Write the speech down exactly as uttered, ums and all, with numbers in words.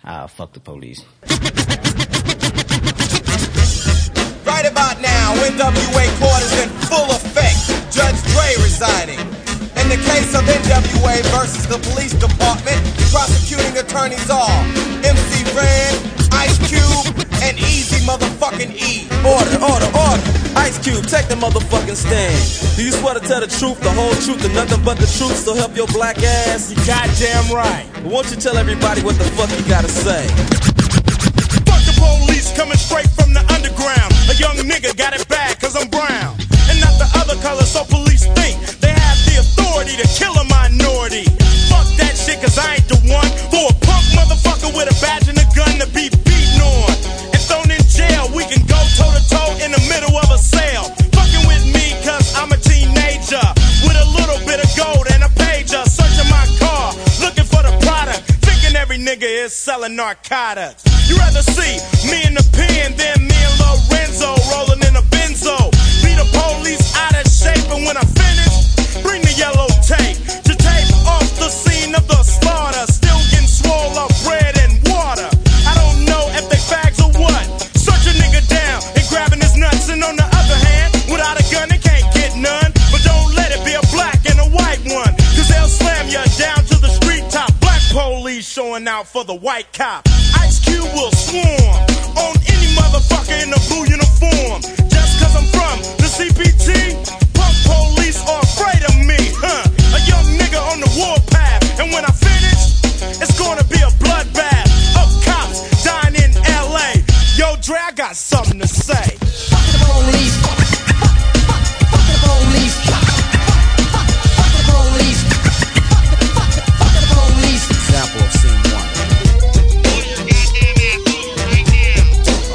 Ah, fuck the police. Right about now, N W A court is in full effect. Judge Dre resigning. In the case of N W A versus the police department, prosecuting attorneys are M C Ren, Ice Cube, and Easy motherfucking E. Order, order, order. Ice Cube, take the motherfucking stand. Do you swear to tell the truth, the whole truth, and nothing but the truth, so help your black ass? You goddamn right. Well, won't you tell everybody what the fuck you gotta say? Fuck the police coming straight from the underground. A young nigga got it bad cause I'm brown. And not the other color, so police think they have the authority to kill a minority. Fuck that shit cause I ain't the one for a punk motherfucker with a badge and a gun to be beaten on and thrown in jail. We can go toe to toe in the middle of a sale. Fucking with me cause I'm a teenager with a little bit of gold and a pager. Searching my car, looking for the product, thinking every nigga is selling narcotics. You rather see me in the pen than me and Lorenzo rolling in a benzo. Be the police out of shape, and when I finish, bring the yellow tape to tape off the scene of the slaughter. Still getting swole up bread and water. I don't know if they fags or what. Search a nigga down and grabbing his nuts, and on the other hand, without a gun they can't get none. But don't let it be a black and a white one, cause they'll slam you down to the street top. Black police showing out for the white cop. Ice Cube will swarm on any motherfucker in a blue uniform. Just cause I'm from the C P T, punk police are afraid of me, huh? A young nigga on the warpath, and when I finish, it's gonna be a bloodbath.